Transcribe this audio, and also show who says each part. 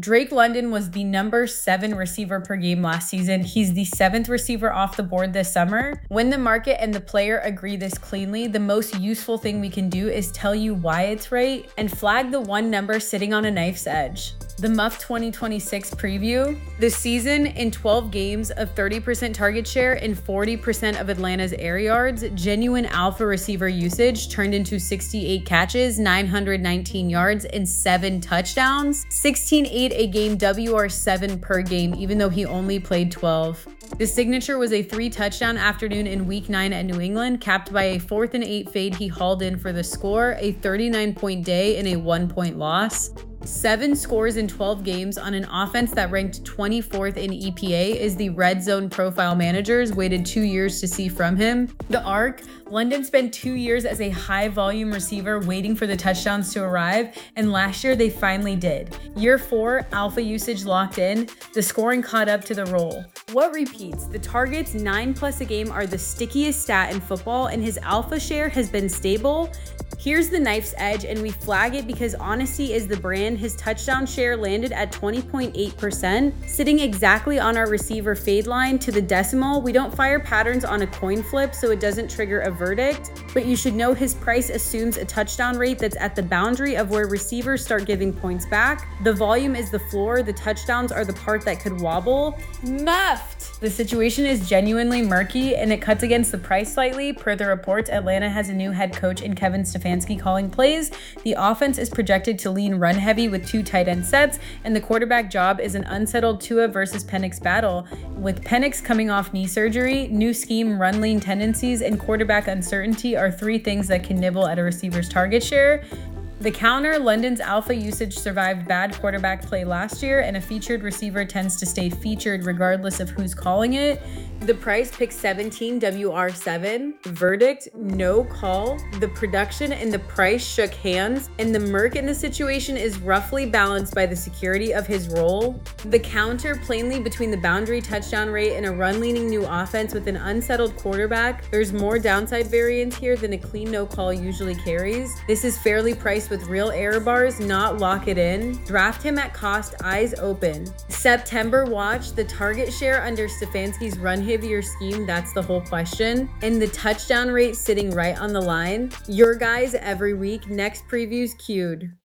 Speaker 1: Drake London was the number 7 receiver per game last season. He's the 7th receiver off the board this summer. When the market and the player agree this cleanly, the most useful thing we can do is tell you why it's right and flag the one number sitting on a knife's edge. The Muff 2026 preview. The season in 12 games of 30% target share and 40% of Atlanta's air yards, genuine alpha receiver usage turned into 68 catches, 919 yards, and 7 touchdowns. 16-8 a game WR7 per game, even though he only played 12. The signature was a 3-touchdown afternoon in Week 9 at New England, capped by a 4th and 8 fade he hauled in for the score, a 39-point day, and a 1-point loss. 7 scores in 12 games on an offense that ranked 24th in EPA is the Red Zone Profile Managers waited 2 years to see from him. The arc, London spent 2 years as a high-volume receiver waiting for the touchdowns to arrive, and last year they finally did. Year 4, alpha usage locked in, the scoring caught up to the roll. What repeats? The targets 9+ a game are the stickiest stat in football, and his alpha share has been stable. Here's the knife's edge, and we flag it because honesty is the brand. His touchdown share landed at 20.8%, sitting exactly on our receiver fade line to the decimal. We don't fire patterns on a coin flip, so it doesn't trigger a verdict, but you should know his price assumes a touchdown rate that's at the boundary of where receivers start giving points back. The volume is the floor, the touchdowns are the part that could wobble. Muffed! The situation is genuinely murky, and it cuts against the price slightly. Per the reports, Atlanta has a new head coach in Kevin Stefanski calling plays. The offense is projected to lean run heavy with 2 tight end sets, and the quarterback job is an unsettled Tua versus Penix battle. With Penix coming off knee surgery, new scheme, run lean tendencies, and quarterback uncertainty are 3 things that can nibble at a receiver's target share. The counter, London's alpha usage survived bad quarterback play last year, and a featured receiver tends to stay featured regardless of who's calling it. The price, pick 17 WR7. Verdict, no call. The production and the price shook hands, and the murk in the situation is roughly balanced by the security of his role. The counter, plainly between the boundary touchdown rate and a run-leaning new offense with an unsettled quarterback, there's more downside variance here than a clean no call usually carries. This is fairly priced with real error bars, not lock it in. Draft him at cost, eyes open. September watch, the target share under Stefanski's run heavier scheme, that's the whole question. And the touchdown rate sitting right on the line. Your guys every week, next previews queued.